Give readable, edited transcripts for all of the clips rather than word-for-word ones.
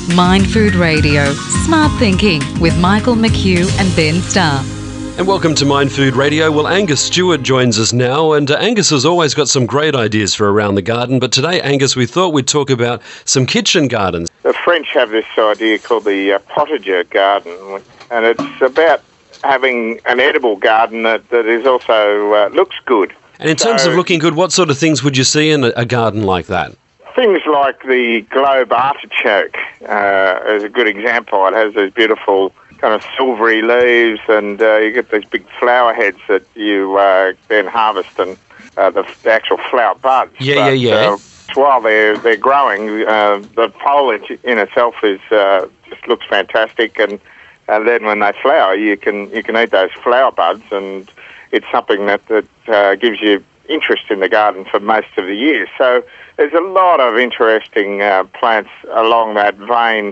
Mind Food Radio, Smart Thinking with Michael McHugh and Ben Starr. And welcome to Mind Food Radio. Well, Angus Stewart joins us now, and Angus has always got some great ideas for around the garden. But today, Angus, we thought we'd talk about some kitchen gardens. The French have this idea called the potager garden, and it's about having an edible garden that is also looks good. And in terms of looking good, what sort of things would you see in a garden like that? Things like the globe artichoke is a good example. It has those beautiful kind of silvery leaves, and you get these big flower heads that you then harvest, and the actual flower buds. Yeah. While they're growing, the foliage in itself is just looks fantastic, and then when they flower, you can eat those flower buds, and it's something that gives you interest in the garden for most of the year. So there's a lot of interesting plants along that vein.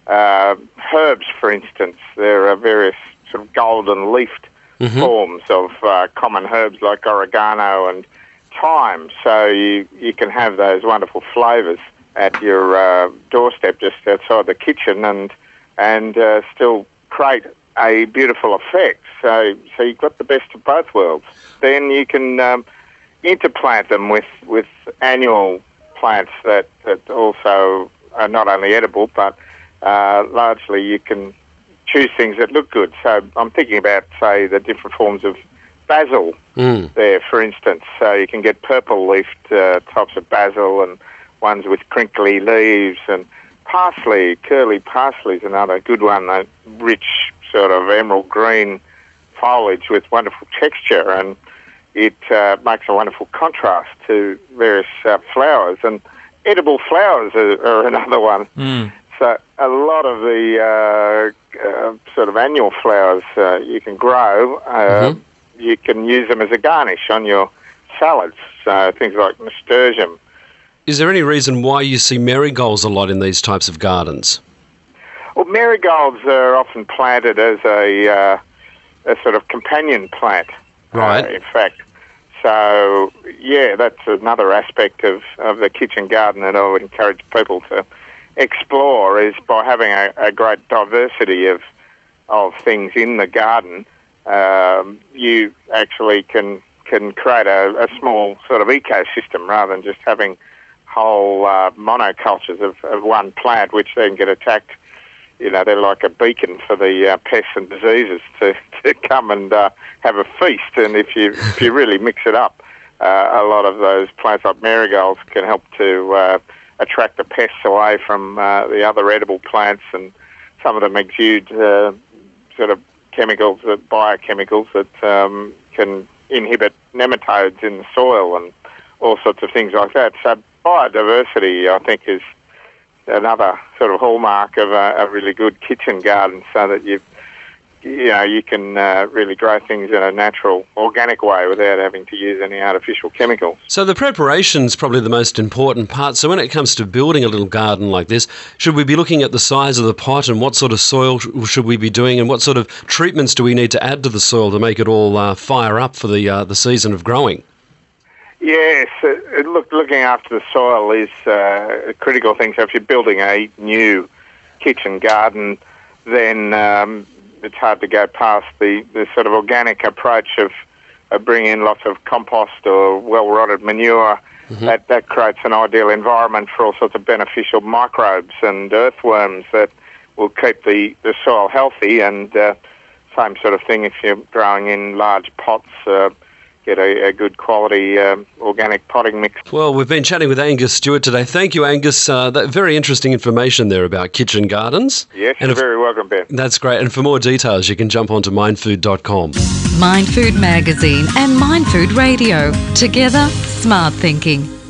Herbs, for instance, there are various sort of golden-leafed forms of common herbs like oregano and thyme. So you can have those wonderful flavours at your doorstep just outside the kitchen and still create a beautiful effect. So you've got the best of both worlds. Then you can interplant them with annual plants that also are not only edible, but largely you can choose things that look good. So I'm thinking about, say, the different forms of basil there, for instance. So you can get purple-leafed types of basil and ones with crinkly leaves, and parsley, curly parsley is another good one, a rich sort of emerald green foliage with wonderful texture, and it makes a wonderful contrast to various flowers. And edible flowers are another one. So a lot of the sort of annual flowers you can grow. You can use them as a garnish on your salads, things like nasturtium. Is there any reason why you see marigolds a lot in these types of gardens? Well, marigolds are often planted as a sort of companion plant, right? In fact. So, yeah, that's another aspect of the kitchen garden that I would encourage people to explore, is by having a great diversity of things in the garden. You actually can create a small sort of ecosystem rather than just having whole monocultures of one plant, which then get attacked. You know, they're like a beacon for the pests and diseases to come and have a feast. And if you really mix it up, a lot of those plants like marigolds can help to attract the pests away from the other edible plants, and some of them exude sort of chemicals, biochemicals that can inhibit nematodes in the soil and all sorts of things like that. So biodiversity, I think, is another sort of hallmark of a really good kitchen garden, so that you can really grow things in a natural, organic way without having to use any artificial chemicals. So the preparation's probably the most important part. So when it comes to building a little garden like this, should we be looking at the size of the pot and what sort of soil should we be doing, and what sort of treatments do we need to add to the soil to make it all fire up for the season of growing? Yes, looking after the soil is a critical thing. So if you're building a new kitchen garden, then it's hard to go past the sort of organic approach of bringing in lots of compost or well-rotted manure. That creates an ideal environment for all sorts of beneficial microbes and earthworms that will keep the soil healthy. And same sort of thing if you're growing in large pots, get a good quality organic potting mix. Well, we've been chatting with Angus Stewart today. Thank you, Angus. That very interesting information there about kitchen gardens. Yes, you're very welcome, Ben. That's great. And for more details, you can jump onto mindfood.com. Mind Food Magazine and Mind Food Radio. Together, smart thinking.